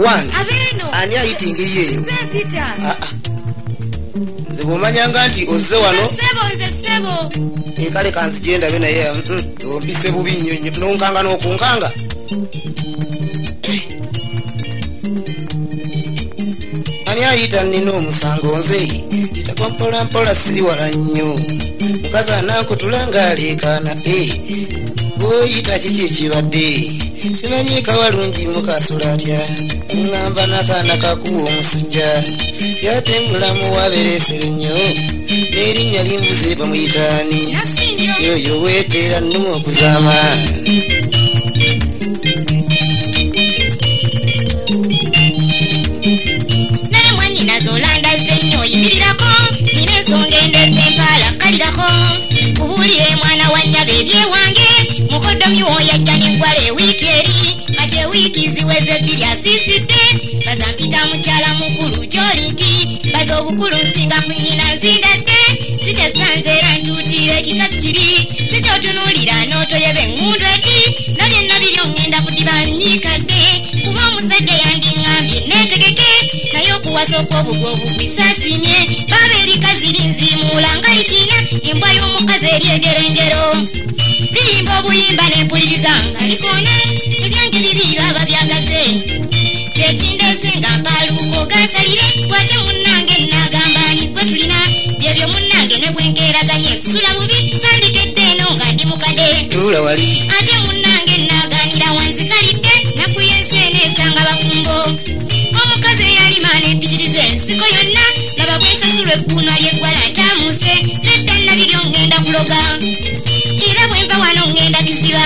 wange abeno ani ayitingiye eyo Peter nze bw'omanyanga nti ozze wano sebo kale kanzigenda be naye ompise bubi nnyo nonkanga n'okunkanga ani ayita nina omusango nze yitako mpolampola siri wala nnyo mukazi anankutula ng'aleekaana oyita kiki ekibadde simanyi kawalungi mukasula atya ŋŋamba n'akaana kakuwa omusujja yatembulamu waberesere nnyo n'erinnya limbuze bamuyitaani yoyo weeteera nnuma okuzaama naye mwanyina z'olandazze nnyo yimirirako nina ensonga endeze empaala kalirako kubuulire mwana wa nnyaba ebyewange mukoddomi w'oyajja n'eggwala ewiiki eri kati ewiiki ziweze bbiri asiisidde baza mpita mukyala mukulu gy'oli nti baza obukulu nsinga ku nnyina nzindadde sikyesanze era ntuutiire ekikasi kiri sikyotunuulira n'otoyeba eŋŋundu eti nabyonna biri oŋŋenda kudiba nyiikadde kuba omusajja yandiŋŋambye neetegeke naye okuwasa okw'obugwa obugwisaasiimye baba erikazi linziimuula nga likiina embwa y'omukazi eryegerengero liyimba obuyimba n'empuliriza nga likoona ebyange biri baba byagaze kyekindese nga mpaaluuko gasalire wate munnange naagamba ni gwe tulina byebyo munnange ne bwenkeeraganye kusula bubi sandikedde eno nga ndi mukade tula wali ate munnange naaganira wanzikalidde nakuyense neesanga bafumbo omukazi eyalima n'empitiriza ensiko yonna laba bwesasulwa egguunwa ly'eggwala ntaamuse nedda nabiryo ŋŋenda kuloga era bwe nva wano ŋŋenda kiziba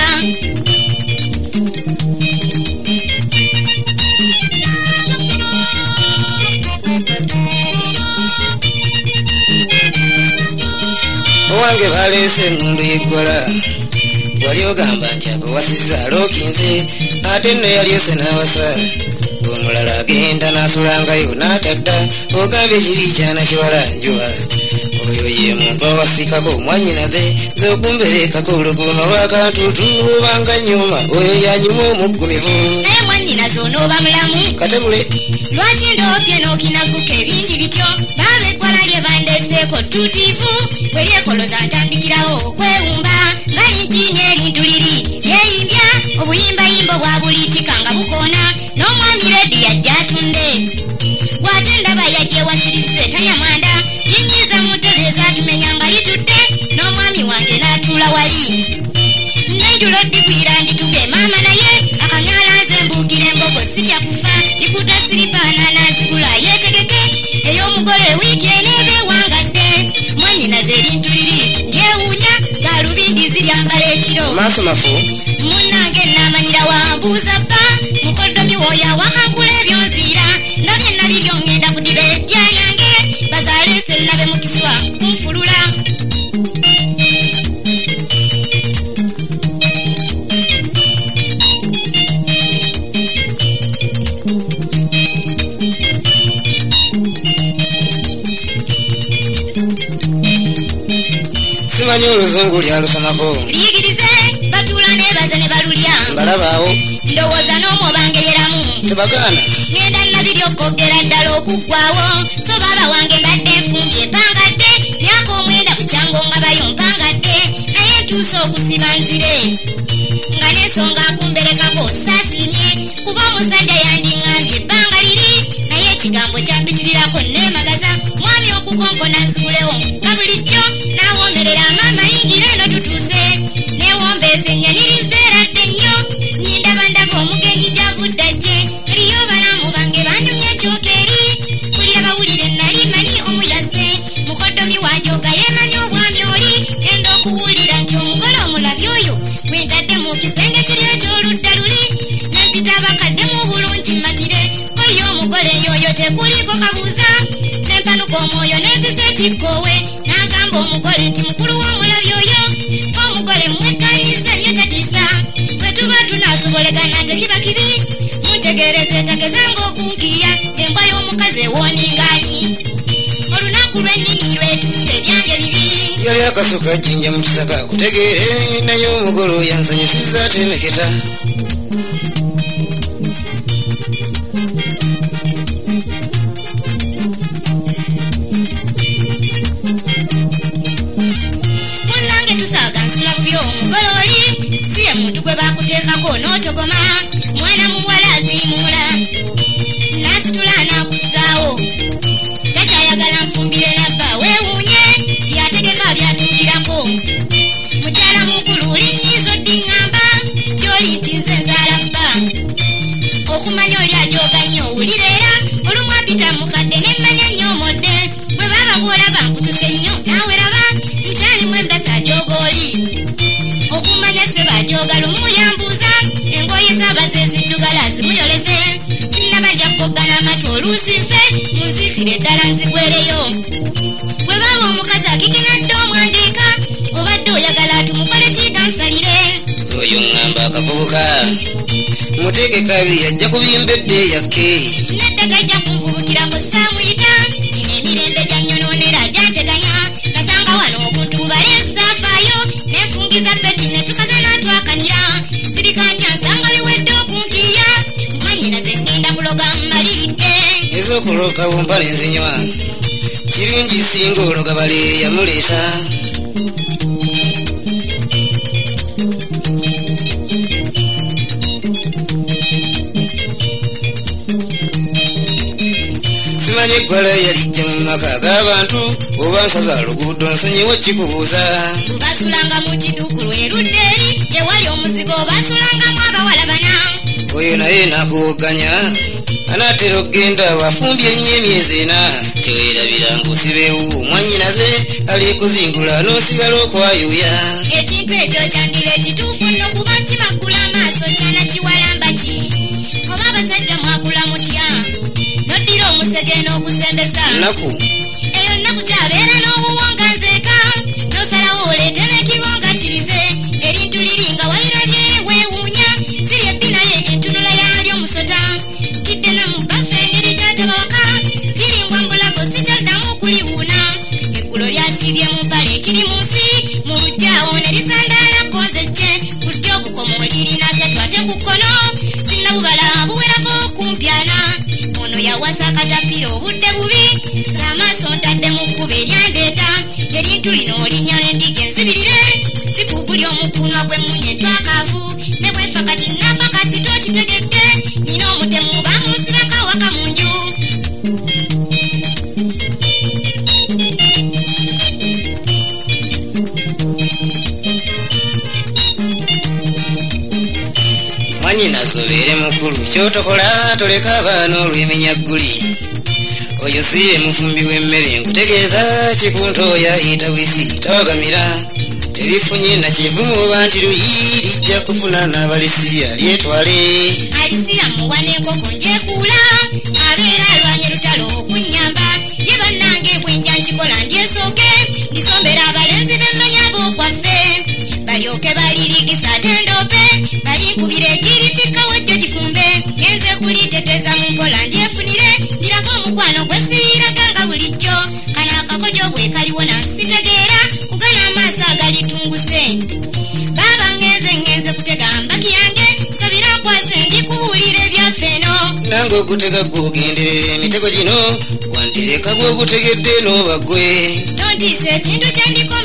owange baleese engundu y'eggwala wali ogamba nti abawasiza alookinze ate nno yaliose n'awasa omulala agenda n'asulangayo n'atadda ogambye kiri kyana kiwala njuba oyo ye muntu awasikako mwanyinaze zokumbereekako oluguuno lw'akantuutu obanga nyuma oyo yanyuma omuggumivu naye mwanyinaze onooba mulamu katebule lwaki ndoopye n'okinaguka ebingi bityo baaba eggwala lye bandeseeko ttutiifu bwe lyekoloza ntandikirawo okwewumba nga lintiinya erintu liri lyeyimbya obuyimbayimba obwa buli kika nga bukoona n'omwami redi yajja atunde bw'ate ndaba yajja ewasirizze tanyamanda linyiiza mu ntebe ezatumenya nga litudde n'omwami wange n'atuula wali nenjulo digwira ndituge maama naye akanyaala nze mbuukira embogo sikyakufa ikuta siripaana nazigula yeetegeke ey'omugole wiiki eneeba ewangadde mwanyinaze ebintu liri ndyewuunya galubindi ziryambala ekiro maaso mafu munnange naamanyira wambuuza bba mukoddomi w'oyo awakankula ebyonziira ndabye nabiryo ŋŋenda kudiba ejja yange bazaaleese nabe mu kiswa kunfulula simanyi oluzungu lyalusomako liyigirize batuula neebaze ne balulya mbalabaawo ndowooza n'omwobangeyeramu tebagaana ŋŋenda nabiryokogera ddala okuggwawo so baaba wange mbadde nfumbye mpangadde myaka omwenda bukyango nga bayo mpangadde naye ntuuse okusiba nzire nga n'ensonga nkumberekako saasiimye kuba omusajja yandiŋŋambye ebbanga liri naye ekigambo kyampitirirako neemagaza mwami okukonkona nzuulewo nga bulijjo n'awomberera maama yingira eno tutuuse neewombeesa ennyanirizza eradde nnyo nyindabandaba omugenyi gy'avudde ajje eriyo balamu bange banyumya ekyokeeri buli abawulire nali manyi omuyazze mukoddomi wanjoga yeemanyi obwami oli genda okuwulira nti omugole omulabi oyo bwentadde mu kisenge kiri eky'oludda luli nempita abakadde mu bulungi matire koyo omugole yoyo tekuliko kabuuza nempanuka omwoyo neezisa ekikkoowe n'agamba omugole nti mukulu w'omulabi oyo omugole mwekkanyiza nnyo tatiisa bwe tuba tunaasobolegana tekiba kibi muntegeereze tagezanga okunkiya embwa y'omukazi ewooningaanyi olunaku lwennyini lwetuuse ebyange bibiri yali akasuka jjinja mu kisaka kutegeere naye omugole oyo yansanyusiza atemeketa muteke kabi ajja kubimbedde yakke nedda tajja kunvubukira musamuyita ine emirembe gyanyononera gyanteganya nasanga wano okuntu balesa afaayo nenfungiza peti netukaze natwakanira sirikantya nsanga biwedde okunkiya manyina zengenda kuloga mmalidde ez'okuloga bumpale nzinywa kirungi singa ologa bale yamuleeta simanyi eggwala yalijja mu maka g'abantu oba nkaza luguudo nsonyiwo kikubuuza basulanga mu kiduku lwerudde eri ewali omuzigo basulangamu abawala bana oyo naye nakuwoganya anaatera okgenda wafumbye ennyo emyezi ena teweerabira ng'osibeewo mwannyinaze ali kuzingula n'osigala okwayuuya ekintu ekyo kyandiba ekituufu nno kuba kimakula amaaso kyanakiwalamba ki oba abasajja mwakula mutya noddira omusege n'ogusembeza nnaku eyo nnaku kyabeera n'obuwonga nzeeka n'osalawo oleete n'ekibongattirize erintu liri nga walirabye weewuunya siri ebbi naye entunula yalyo musota kidde namu baffe engeri gyatabawaka liringwa mbulago sikyaddamu kuliwuuna eggulo lyasibye mu mpale ekiri mu nsi mu lujjaawo ne lisandaala konzejje budde obukomo lirina asatu ate ku kkono sinnabubala buwerako kumpyana ono yawasa akatapira obudde bubi amaaso ntadde mu kkuba eryandeeta erintu lino olinyala endiga enzibirire sikuguli omukunwa gw'emmunye twakaavu ne bwefa kati nafa kasito kitegedde nina omutemu bamunsibako awaka mu nju mwannyinaze obeere mukulu kyotokola toleka abaana olw'emenya gguli oyo si ye mufumbi w'emmere nkutegeeza kikuntooya itabwisi tawagamira terifunye nakivumu oba nti luyi lijja kufuna n'abalisiya lyetwale alisiya muwa n'enkoko njekuula abeera alwanye lutalo okunnyamba ye bannange bwenja nkikola ndyesooke ndisombera abalenzi b'emmanya b'okwaffe balyoke balirigisa ate ndoope balinkubira egirifikawo jjo gifumbe genze kuliteteza mu mpola ndyefunire ndirako omukwano gwe siiraga nga bulijjo kana akakojo bwe kaliwo nansitegeera kugana amaaso agalitunguse baaba ngenze kutega mbaki yange sabira nkwase ndikubuulira ebyaffe eno nange ogutega gwogenderera emitego gino wandireka gwogutegedde n'oba gwe tontiisa ekintu kyendiko